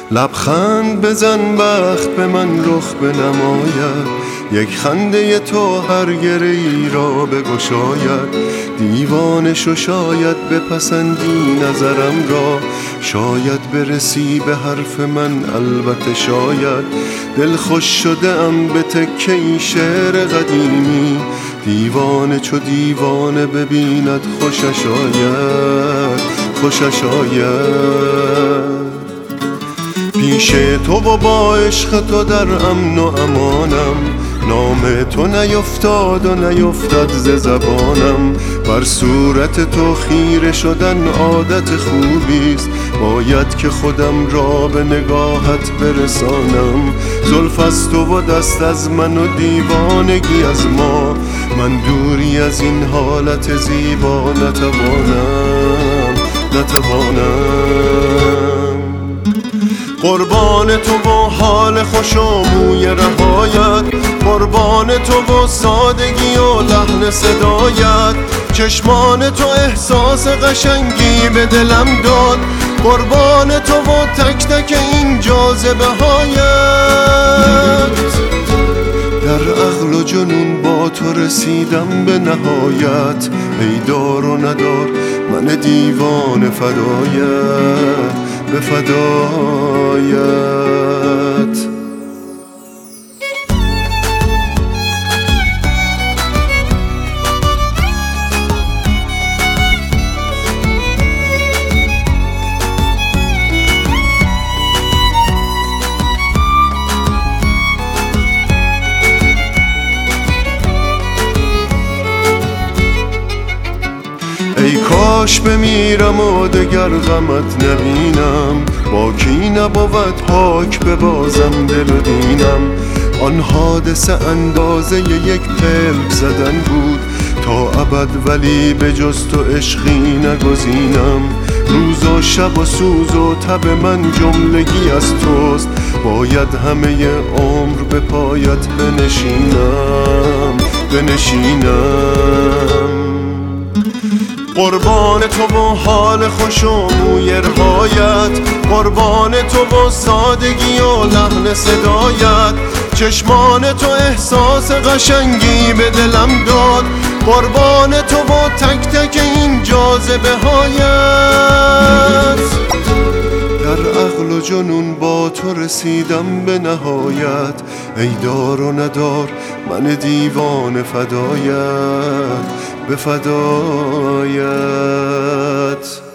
لبخند بزن وقت به من رخ بنماید، یک خنده تو هر گره‌ای را بگشاید. دیوانه شو شاید بپسندی نظرم را، شاید برسی به حرف من البته شاید. دل خوش شده ام به تکه این شعر قدیمی، دیوانه چو دیوانه ببیند خوشش آید، خوشش آید. پیش تو و با عشق تو در امن و امانم، نام تو نیفتاد و نیفتد ز زبانم. بر صورت تو خیره شدن عادت خوبیست، باید که خودم را به نگاهت برسانم. زلف از تو و دست از من و دیوانگی از ما، من دوری از این حالت زیبا نتوانم، نتوانم. قربان تو و حال خوش و موی رهایت، قربان تو و سادگی و لحن صدایت. چشمان تو احساس قشنگی به دلم داد، قربان تو و تک تک این جاذبه هایت. در عقل و جنون با تو رسیدم به نهایت، ای دار و ندار من دیوانه فدایت، به فدایت. ای کاش بمیرم و دگر غمت نبینم، با کی نبود پاک ببازم دل و دینم. آن حادثه اندازه یک پلک زدن بود تا ابد، ولی به جز تو عشقی نگزینم. روز و شب و سوز و تب من جملگی از توست، باید همه عمر به پایت بنشینم، بنشینم. قربان تو و حال خوش و موی رهایت، قربان تو و سادگی و لحن صدایت. چشمان تو احساس قشنگی به دلم داد، قربان تو و تک تک این جاذبه هایت. در عقل و جنون با تو رسیدم به نهایت، ای دار و ندار من دیوانه فدایت، به فدایت.